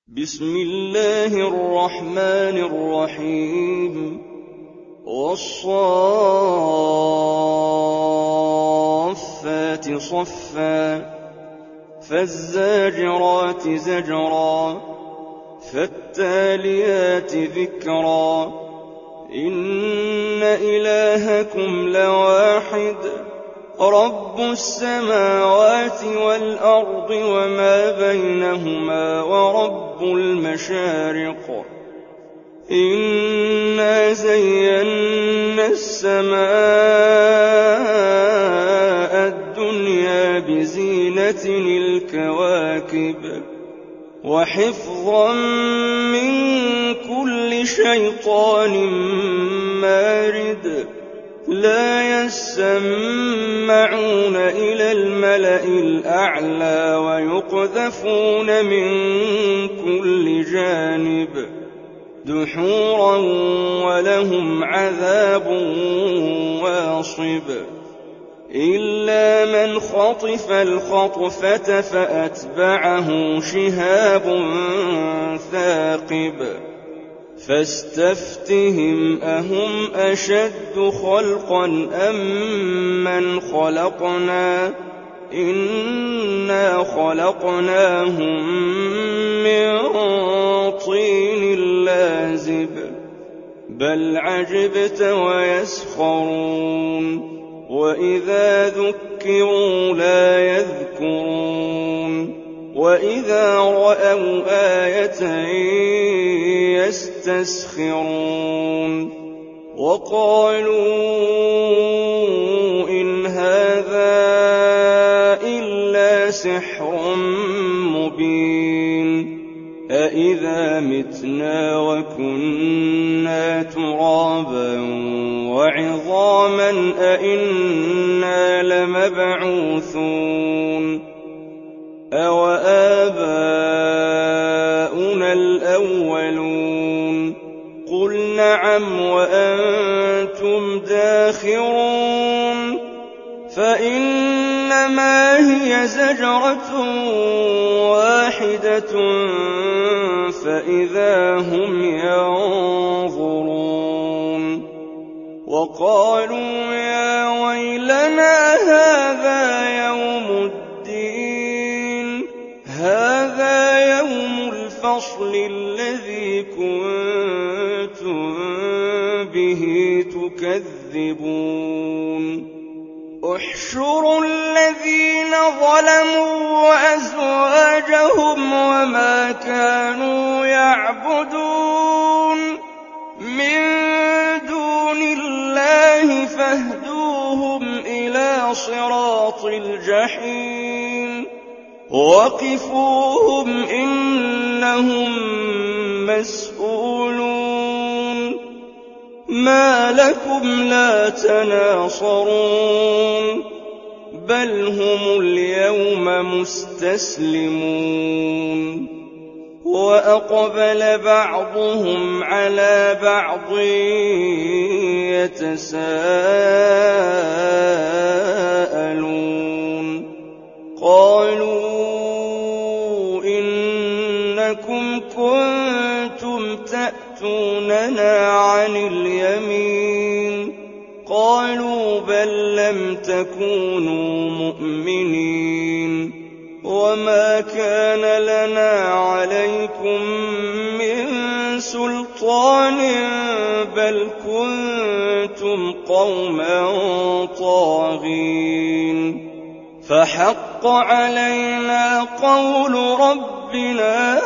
بسم الله الرحمن الرحيم والصافات صفا فالزاجرات زجرا فالتاليات ذكرا إن إلهكم لواحد رب السماوات والأرض وما بينهما ورب المشارق إنا زينا السماء الدنيا بزينة الكواكب وحفظا من كل شيطان مارد لا يسمعون إلى الملأ الأعلى ويقذفون من كل جانب دحورا ولهم عذاب واصب إلا من خطف الخطفة فأتبعه شهاب ثاقب فاستفتهم أهم أشد خلقا أم من خلقنا إنا خلقناهم من طين لازب بل عجبت ويسخرون وإذا ذكروا لا يذكرون وإذا رأوا آية يستسخرون وقالوا إن هذا إلا سحر مبين أإذا متنا وكنا ترابا وعظاما أإنا لمبعوثون أوآباؤنا الأولون قل نعم وأنتم داخرون فإنما هي زجرة واحدة فإذا هم ينظرون وقالوا يا ويلنا هذا يوم الفصل الذي كنتم به تكذبون احشروا الذين ظلموا وأزواجهم وما كانوا يعبدون من دون الله فاهدوهم إلى صراط الجحيم وقفوهم إنهم مسؤولون ما لكم لا تناصرون بل هم اليوم مستسلمون وأقبل بعضهم على بعض يتساءلون قالوا إنكم كنتم تأتوننا عن اليمين قالوا بل لم تكونوا مؤمنين وما كان لنا عليكم من سلطان بل كنتم قوما طاغين فحق علينا قول ربنا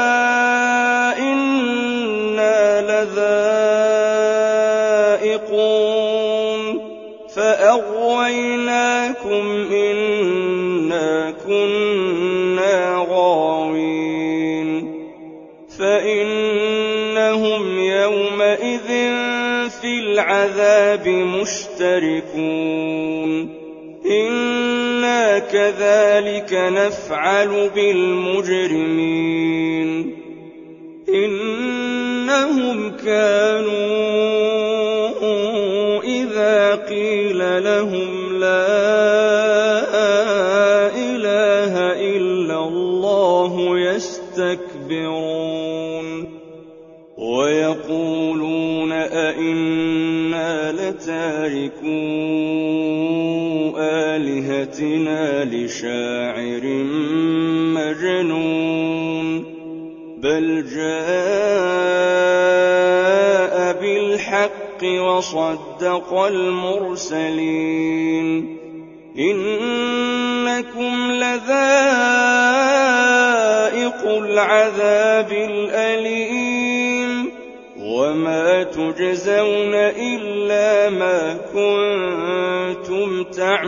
إنا لذائقون فأغويناكم إنا كنا غاوين فإنهم يومئذ في العذاب مشتركون إنا كذلك نفعل بالمجرمين إنهم كانوا إذا قيل لهم لا إله إلا الله يستكبرون ويقولون أئنا لتاركو آلهتنا لشاعر مجنون بل جاء بالحق وصدق المرسلين إنكم لذائق العذاب الأليم وما تجزون إلا ما كنتم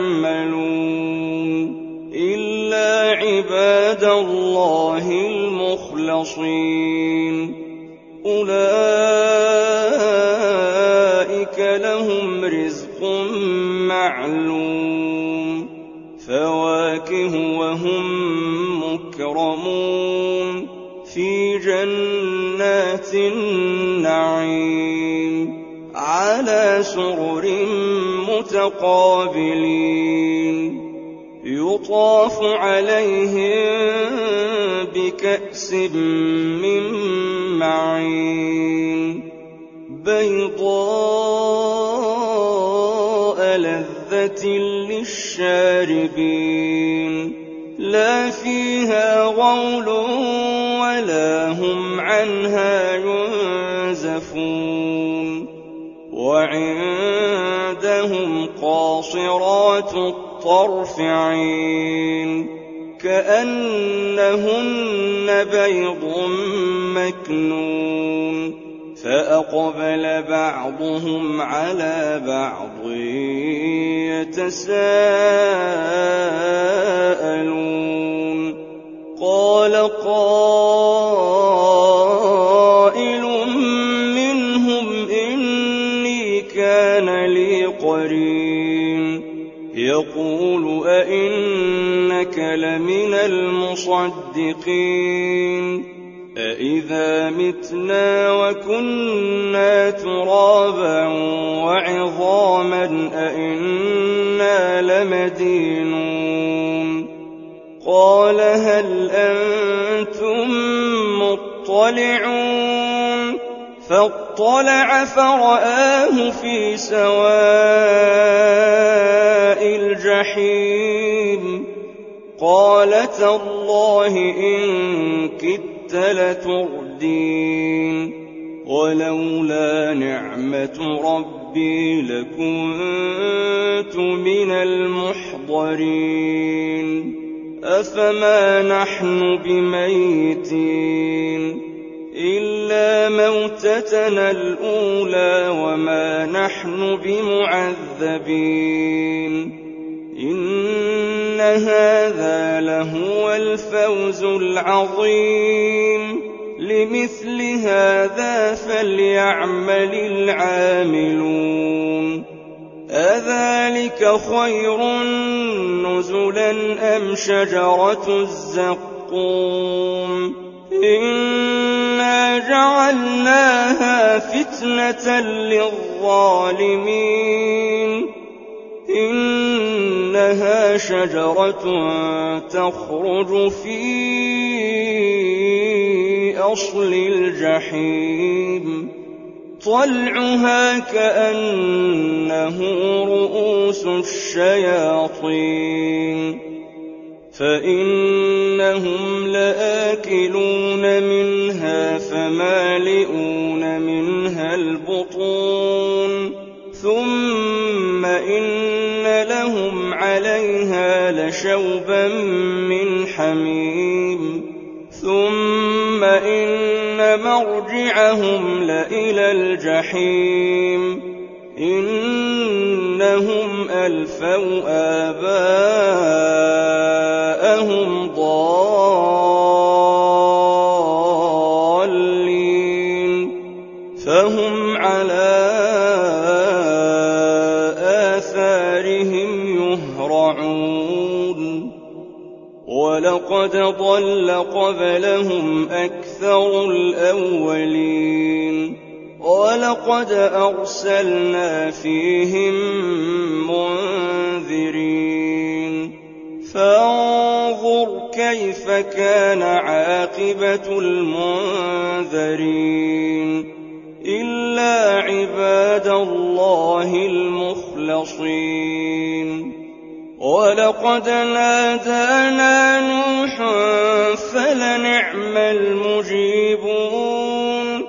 تعملون إلا عباد الله المخلصين أولئك لهم رزق معلوم فواكه وهم مكرمون في جنات النعيم على سرر متقابلين يطاف عليهم بكأس من معين بيضاء لذة للشاربين لا فيها غول ولا هم عنها ينزفون وعندهم قاصرات الطرف عين كأنهن بيض مكنون فأقبل بعضهم على بعض يتساءلون قال قائل منهم إني كان لي قرين يقول أئنك لمن المصدقين أإذا متنا وكنا ترابا وعظاما أئنا لمدينون قال هل أنتم مطلعون فاطلع فرآه في سواء الجحيم قال تالله إن كدت لتردين ولولا نعمة ربي لكنت من المحضرين أفما نحن بميتين إلا موتتنا الأولى وما نحن بمعذبين إن هذا لهو الفوز العظيم لمثل هذا فليعمل العاملون أذلك خير نزلا أم شجرة الزقوم إنا جعلناها فتنة للظالمين إنها شجرة تخرج في أصل الجحيم طلعها كأنه رؤوس الشياطين فإنهم لآكلون منها فمالئون منها البطون ثم إن لهم عليها لشوبا من حميم ثم إن مرجعهم لإلى الجحيم إنهم ألفوا آباءهم ضالين فهم على آثارهم يهرعون ولقد ضل قبلهم أكثر الأولين ولقد أرسلنا فيهم منذرين فانظر فانظر كيف كان عاقبة المنذرين إلا عباد الله المخلصين ولقد نادانا نوح فلنعم المجيبون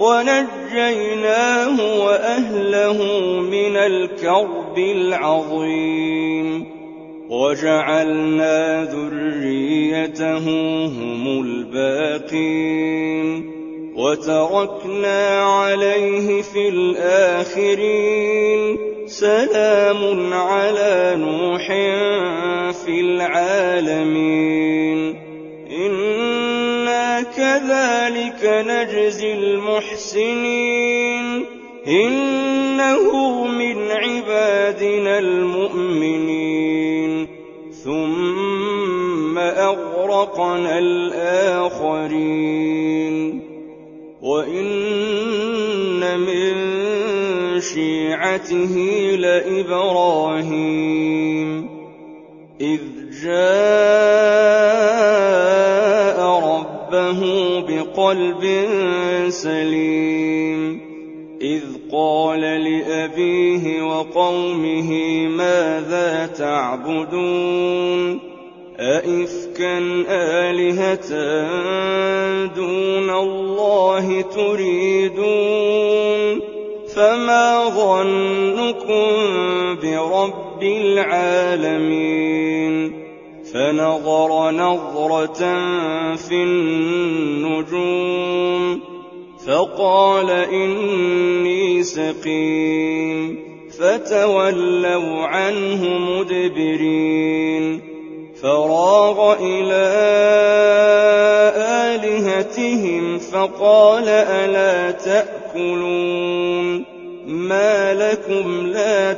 ونجيناه وأهله من الكرب العظيم وجعلنا ذريته هم الباقين وتركنا عليه في الآخرين سلام على نوح في العالمين إنا كذلك نجزي المحسنين إنه من عبادنا المؤمنين ثم أغرقنا الآخرين وإن من شيعته لإبراهيم إذ جاء ربه بقلب سليم إذ قال لأبيه وقومه ماذا تعبدون أئفكا آلهة دون الله تريدون فما ظنكم برب العالمين فنظر نظرة في النجوم فقال إني سقيم فتولوا عنه مدبرين فراغ إلى آلهتهم فقال ألا تأكلون ما لكم لا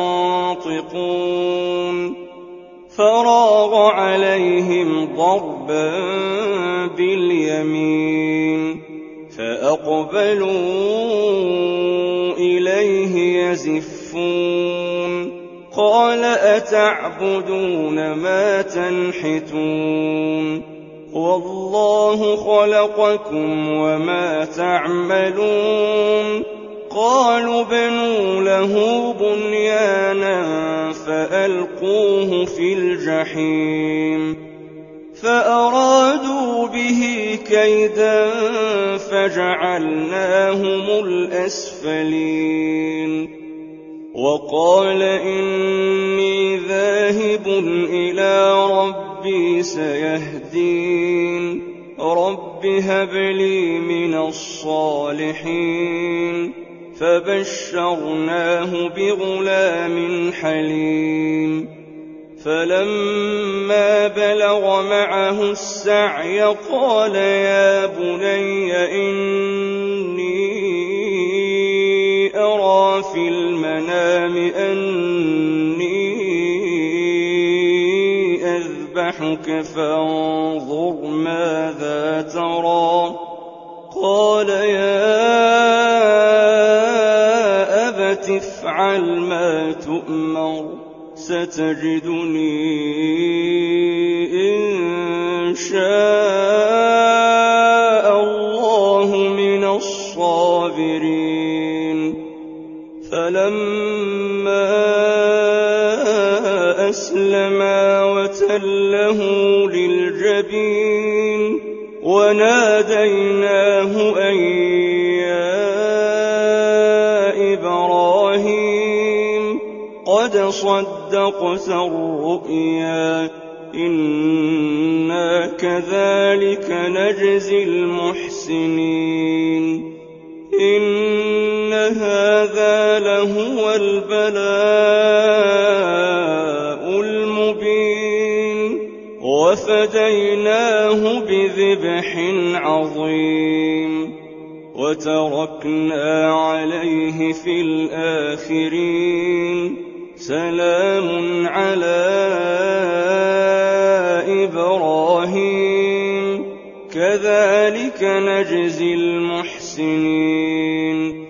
تنطقون فراغ عليهم ضربا باليمين فأقبلوا إليه يزفون قال أتعبدون ما تنحتون والله خلقكم وما تعملون قالوا ابنوا له بنيانا فألقوه في الجحيم فأرادوا به كيدا فجعلناهم الأسفلين وقال إني ذاهب إلى ربي سيهدين رب هب لي من الصالحين فبشرناه بغلام حليم فلما بلغ معه السعي قال يا بني إني أرى في المنام أني أذبحك فانظر ماذا ترى قال يا أبت افعل ما تؤمر ستجدني إن شاء الله من الصابرين فلما أسلما وتله للجبين وناديناه أن يا إبراهيم قد صدقت الرؤيا إنا كذلك نجزي المحسنين إن هذا لهو البلاء المبين وفديناه بذبح عظيم وتركنا عليه في الآخرين سلام على إبراهيم كذلك نجزي المحسنين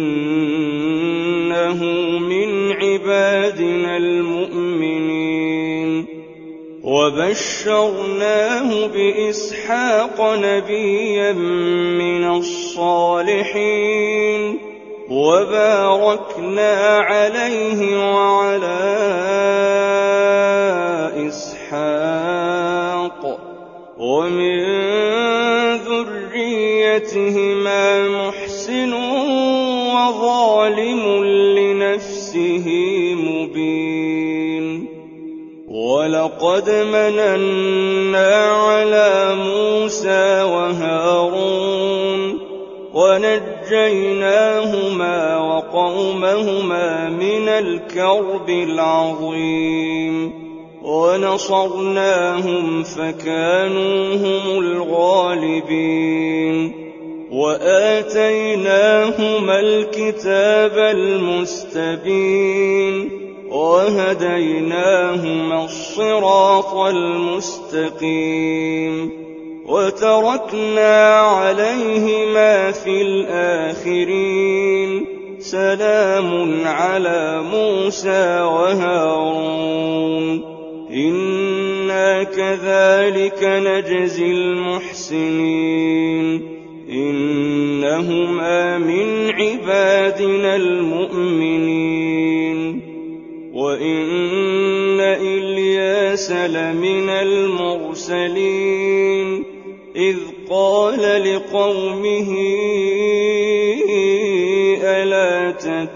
إنه من عبادنا المؤمنين وبشرناه بإسحاق نبيا من الصالحين وباركنا عليه وعلى إسحاق ومن ذريتهما محسن وظالم لنفسه مبين ولقد مننا على موسى وهارون ونجيناهما وقومهما من الكرب العظيم ونصرناهم فكانوا هم الغالبين وآتيناهما الكتاب المستبين وهديناهما الصراط المستقيم وتركنا عليهما في الآخرين سلام على موسى وهارون إنا كذلك نجزي المحسنين إنهما من عبادنا المؤمنين وإن إلياس لمن المرسلين إذ قال لقومه ألا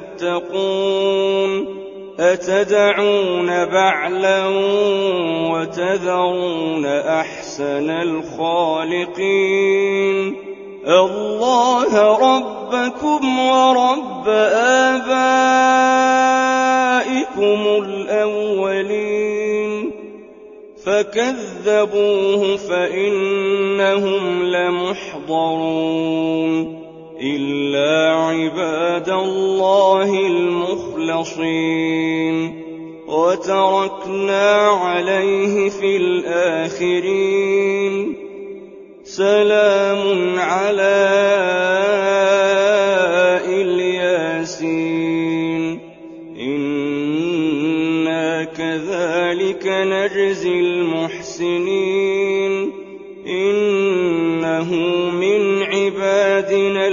تتقون أتدعون بعلا وتذرون أحسن الخالقين الله ربكم ورب آبائكم الأولين فكذبوه فإنهم لمحضرون إلا عباد الله المخلصين وتركنا عليه في الآخرين سلام على الياسين إنا كذلك نجزي المحسنين إنه من عبادنا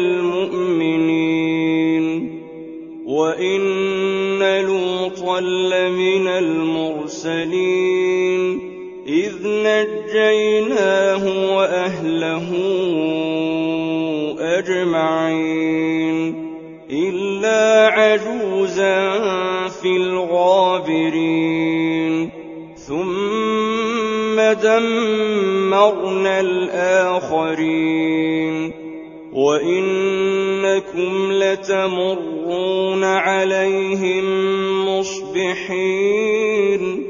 المؤمنين وإن لوطا لمن المرسلين إذ نجيناه وأهله أجمعين إلا عجوزا في الغابرين ثم دمرنا الآخرين وإنكم لتمرون عليهم مصبحين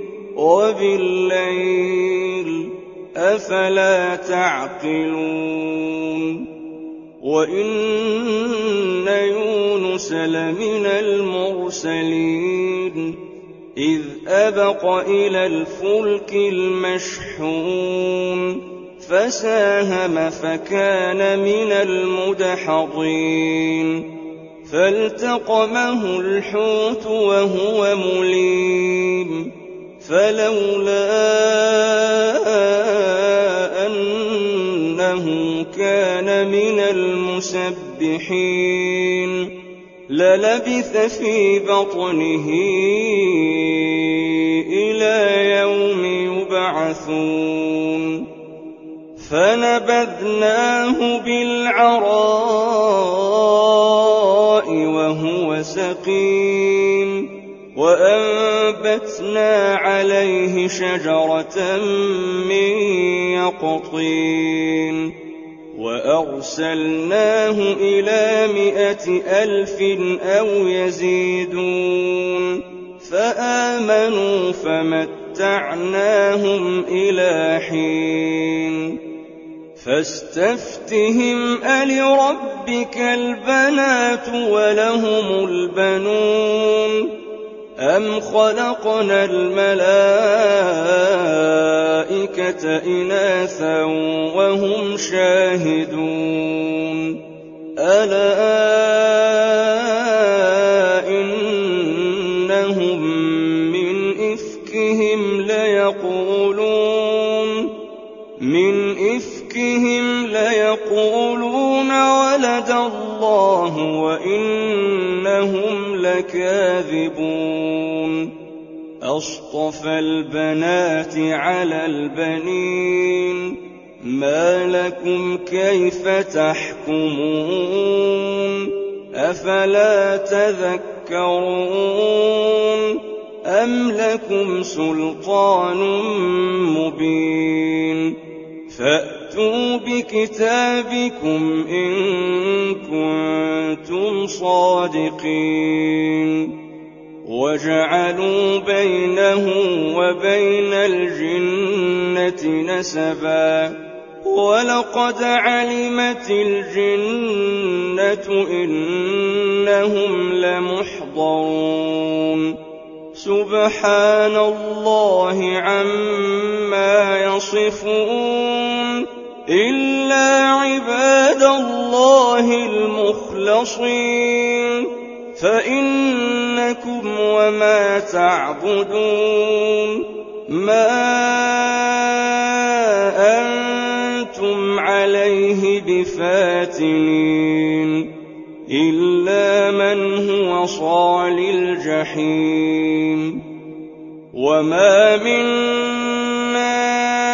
وبالليل أفلا تعقلون وإن يونس لمن المرسلين إذ أبق إلى الفلك المشحون فساهم فكان من المدحضين فالتقمه الحوت وهو مليم فلولا أنه كان من المسبحين للبث في بطنه إلى يوم يبعثون فنبذناه بالعراء وهو سقيم وأنبتنا عليه شجرة من يقطين وأرسلناه إلى 100,000 أو يزيدون فآمنوا فمتعناهم إلى حين فاستفتهم ألربك البنات ولهم البنون أم خلقنا الملائكة إناثا وهم شاهدون ألا إنهم من إفكهم ليقولون يقولون ولد الله وإنهم لكاذبون أصطفى البنات على البنين ما لكم كيف تحكمون أفلا تذكرون أم لكم سلطان مبين فأتوا بكتابكم إن كنتم صادقين وجعلوا بينه وبين الجنة نسبا ولقد علمت الجنة إنهم لمحضرون سبحان الله عما يصفون إلا عباد الله المخلصين فإنكم وما تعبدون ما أنتم عليه بفاتنين إلا من هو صال الجحيم وما منا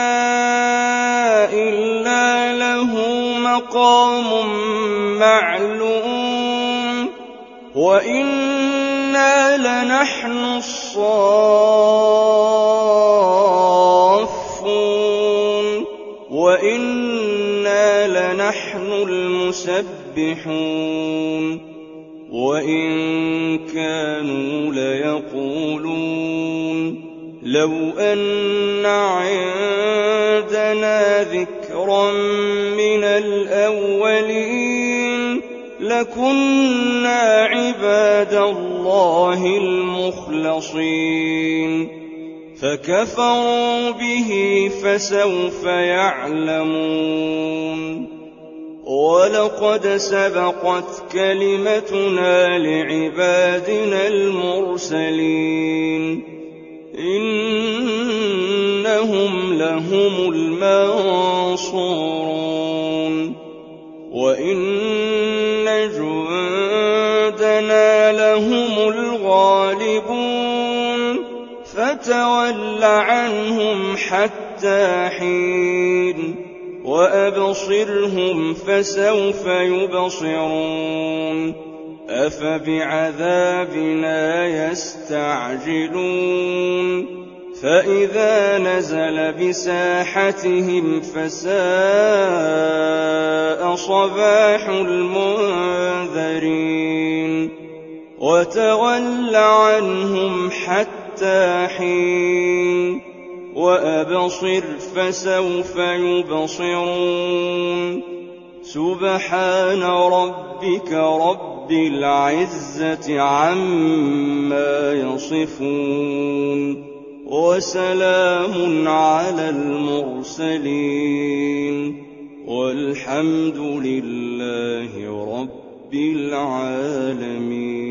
إلا له مقام معلوم وإنا لنحن الصافون وإنا لنحن المسبحون وإن كانوا ليقولون لو أن عندنا ذكرا من الأولين لكنا عباد الله المخلصين فكفروا به فسوف يعلمون ولقد سبقت كلمتنا لعبادنا المرسلين إنهم لهم المنصورون وإن جندنا لهم الغالبون فتول عنهم حتى حين وأبصرهم فسوف يبصرون أفبعذابنا يستعجلون فإذا نزل بساحتهم فساء صباح المنذرين وتول عنهم حتى حين وأبصر فسوف يبصرون سبحان ربك رب العزة عما يصفون وسلام على المرسلين والحمد لله رب العالمين.